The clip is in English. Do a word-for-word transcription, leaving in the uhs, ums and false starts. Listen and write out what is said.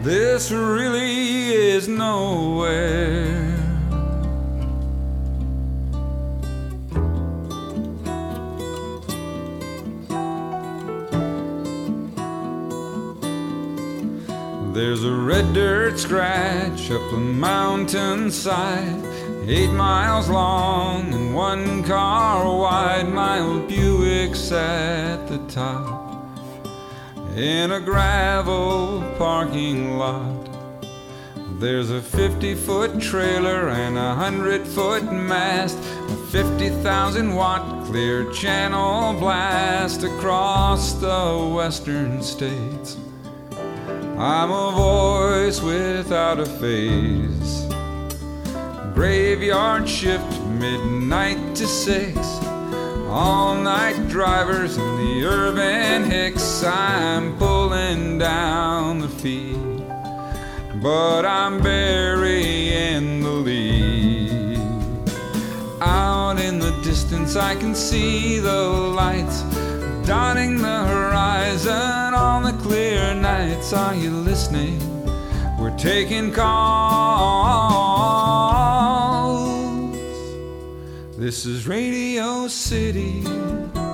This really is nowhere. There's a red dirt scratch up the mountainside, eight miles long and one car wide. My old Buick's at the top in a gravel parking lot. There's a fifty-foot trailer and a hundred-foot mast, a fifty thousand watt clear channel blast across the western states. I'm a voice without a face. Graveyard shift, midnight to six. All-night drivers in the urban hicks. I'm pulling down the feed, but I'm burying the lead. Out in the distance I can see the lights dotting the horizon on the clear nights. Are you listening? We're taking calls. This is Radio City.